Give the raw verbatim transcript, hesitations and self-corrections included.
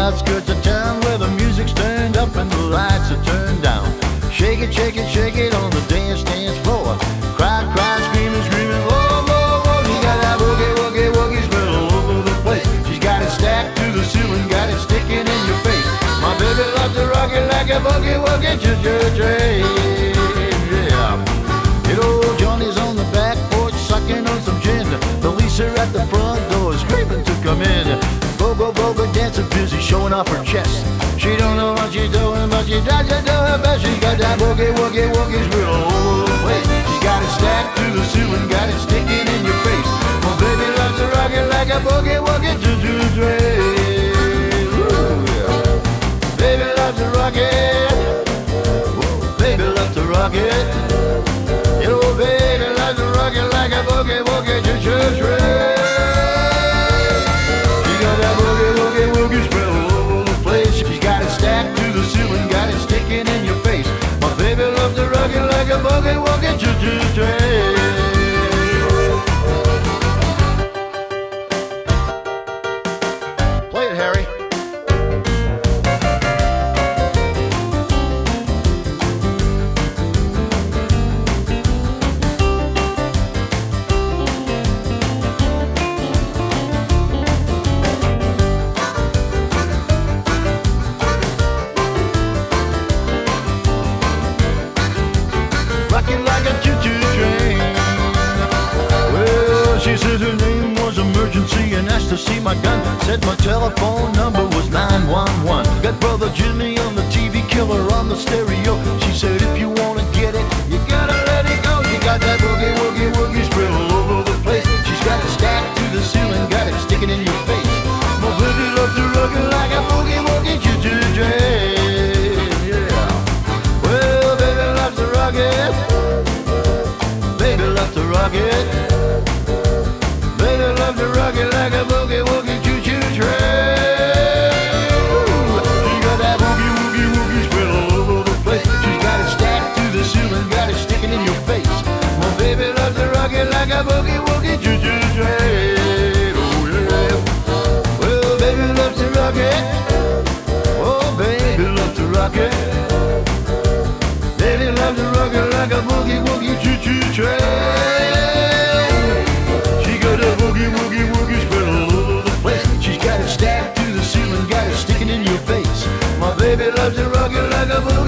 outskirts of town where the music's turned up and the lights are turned down. Shake it, shake it, shake it on the dance, dance floor. Cry, cry, screaming, screaming, whoa, whoa, whoa. She got that boogie, woogie, woogie smell all over the place. She's got it stacked to the ceiling, got it sticking in your face. My baby loves to rock it like a boogie, woogie, choo-choo-train. Yeah. Little Johnny's on the back porch sucking on some gin. Police are at the front door screaming to come in. Go, go, go, go, dancing busy, showing off her chest. She don't know what she's doing, but she does it do her best. She got that boogie, woogie, woogie spill all over the place. She got it stacked to the ceiling, got it sticking in your face. My baby loves to rock it like a boogie, woogie, choo-choo-train. Baby loves to rock it. Ooh, baby loves to rock it. You know, baby loves to rock it like a boogie, woogie, choo-choo-train. She got that boogie, woogie, woogie spill all over the place. She's got it stacked to the ceiling, got it sticking in your face. My baby loves to rock it like a boogie, woogie, choo-choo-train. Play it, Harry. Rocking like a choo-choo train. Well, she said her name was Emergency and asked to see my gun. Said my telephone number was nine one one. Got Brother Jimmy on the T V, killer on the stereo. She said if you wanna get it, you gotta let it go. She got that boogie, woogie, woogie spread all over the place. She's got it stacked to the ceiling, got it sticking in your face. My baby loves to rock it like a boogie, woogie, choo-choo train. Yeah. Well, baby loves to rock it. Baby loves to rock it. Baby loves to rock it like a boogie, woogie, choo-choo train. She got that boogie, woogie, woogie spread all over the place. She's got it stacked to the ceiling, got it sticking in your face. My baby loves to rock it like a boogie, woogie, choo-choo train. Oh yeah. Well, baby loves to rock it. Oh, baby loves to rock it. Baby loves to rock it like a boogie, woogie, choo-choo train. She got a boogie, woogie, woogie spread all over the place. She's got it stacked to the ceiling, got it sticking in your face. My baby loves to rock it like a boogie.